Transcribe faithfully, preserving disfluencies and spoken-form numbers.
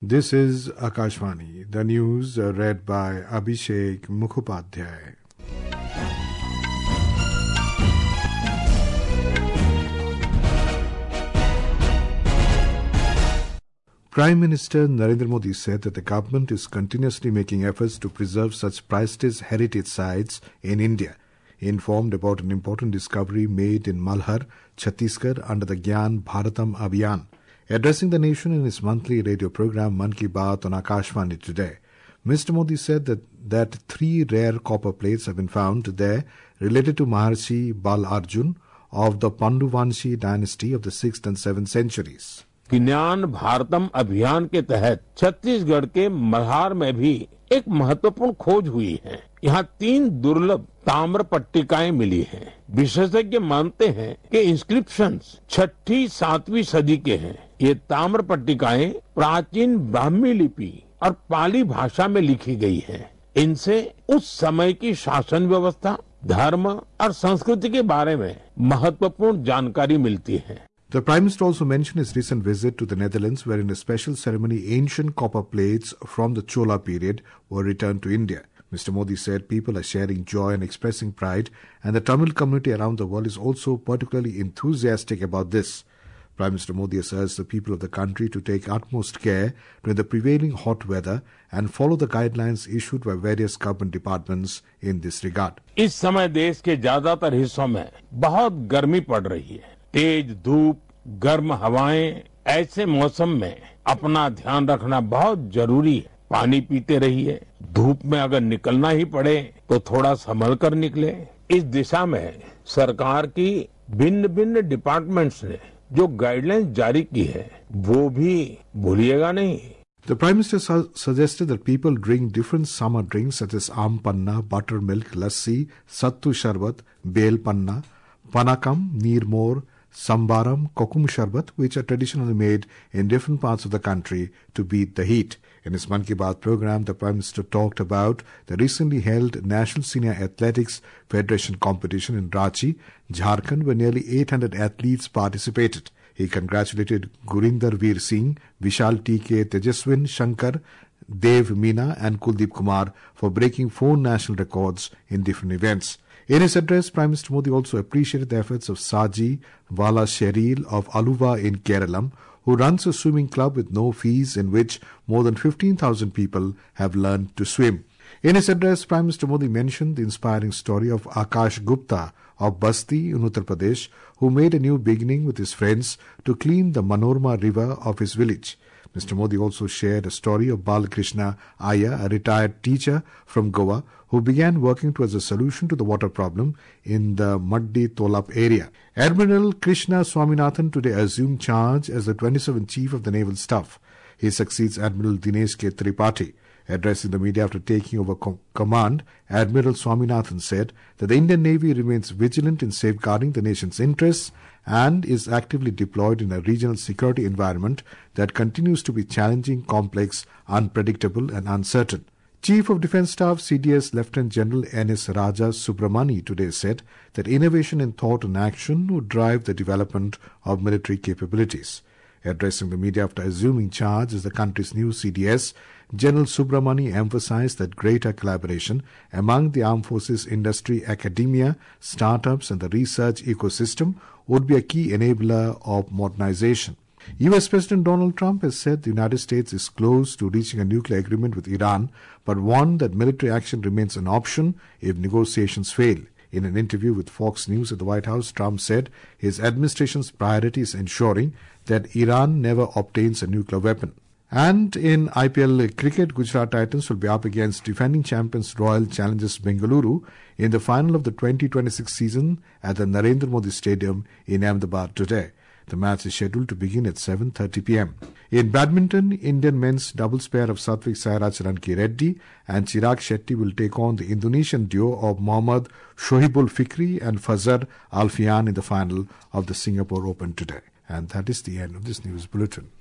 This is Akashvani, the news uh, read by Abhishek Mukhopadhyay. Prime Minister Narendra Modi said that the government is continuously making efforts to preserve such prestigious heritage sites in India. He informed about an important discovery made in Malhar, Chhattisgarh under the Gyan Bharatam Abhiyan. Addressing the nation in his monthly radio program Mann Ki Baat on Akashvani today, Mister Modi said that, that three rare copper plates have been found there related to Maharshi Bal Arjun of the Panduvanshi dynasty of the sixth and seventh centuries. ज्ञान भारतम अभियान के तहत छत्तीसगढ़ के मल्हार में भी एक महत्वपूर्ण खोज हुई है। यहाँ तीन दुर्लभ ताम्र पट्टिकाएं मिली हैं। विशेषज्ञ मानते हैं कि इंस्क्रिप्शंस छठी सातवीं सदी के हैं। ये ताम्र पट्टिकाएं प्राचीन ब्राह्मी लिपि और पाली भाषा में लिखी गई हैं। इनसे उस समय की शासन व्यवस्था, धर्म और संस्कृति के बारे में महत्वपूर्ण जानकारी मिलती है। The Prime Minister also mentioned his recent visit to the Netherlands, where in a special ceremony ancient copper plates from the Chola period were returned to India. Mister Modi said people are sharing joy and expressing pride, and the Tamil community around the world is also particularly enthusiastic about this. Prime Minister Modi has urged the people of the country to take utmost care during the prevailing hot weather and follow the guidelines issued by various government departments in this regard. इस समय देश के ज्यादातर हिस्सों में बहुत गर्मी पड़ रही है। तेज धूप, गर्म हवाएं, ऐसे मौसम में अपना ध्यान रखना बहुत जरूरी है। पानी पीते रहिए। धूप में अगर निकलना ही पड़े तो थोड़ा संभल कर निकले। इस दिशा में सरकार की भिन्न भिन्न डिपार्टमेंट्स ने जो गाइडलाइंस जारी की है वो भी भूलिएगा नहीं। The Prime Minister su- suggested that people drink different summer drinks such as aam panna, buttermilk, lassi, sattu sharbat, bel panna, panakam, neer mor, sambaram, kokum sharbat, which are traditionally made in different parts of the country to beat the heat. In his Mann Ki Baat program, the Prime Minister talked about the recently held National Senior Athletics Federation competition in Ranchi, Jharkhand, where nearly eight hundred athletes participated. He congratulated Gurinder Veer Singh, Vishal T K, Tejaswin Shankar, Dev Meena and Kuldeep Kumar for breaking four national records in different events. In his address, Prime Minister Modi also appreciated the efforts of Saji Vala Sheril of Aluva in Keralam, who runs a swimming club with no fees in which more than fifteen thousand people have learned to swim. In his address, Prime Minister Modi mentioned the inspiring story of Akash Gupta of Basti in Uttar Pradesh, who made a new beginning with his friends to clean the Manorma river of his village. Mister Modi also shared a story of Balakrishna Iyer, a retired teacher from Goa, who began working towards a solution to the water problem in the Maddi Tolap area. Admiral Krishna Swaminathan today assumed charge as the twenty-seventh Chief of the Naval Staff. He succeeds Admiral Dinesh K. Tripathi. Addressing the media after taking over com- command, Admiral Swaminathan said that the Indian Navy remains vigilant in safeguarding the nation's interests and is actively deployed in a regional security environment that continues to be challenging, complex, unpredictable and uncertain. Chief of Defence Staff C D S Lieutenant General N S Raja Subramani today said that innovation in thought and action would drive the development of military capabilities. Addressing the media after assuming charge as the country's new C D S, General Subramani emphasized that greater collaboration among the armed forces industry, academia, startups and the research ecosystem would be a key enabler of modernization. U S President Donald Trump has said the United States is close to reaching a nuclear agreement with Iran, but warned that military action remains an option if negotiations fail. In an interview with Fox News at the White House, Trump said his administration's priority is ensuring that Iran never obtains a nuclear weapon. And in I P L cricket, Gujarat Titans will be up against defending champions Royal Challengers Bengaluru in the final of the twenty twenty-six season at the Narendra Modi Stadium in Ahmedabad today. The match is scheduled to begin at seven thirty p.m. In badminton, Indian men's doubles pair of Satvik Sairaj Ranki Reddy and Chirag Shetty will take on the Indonesian duo of Mohammad Shohibul Fikri and Fazar Alfian in the final of the Singapore Open today. And that is the end of this news bulletin.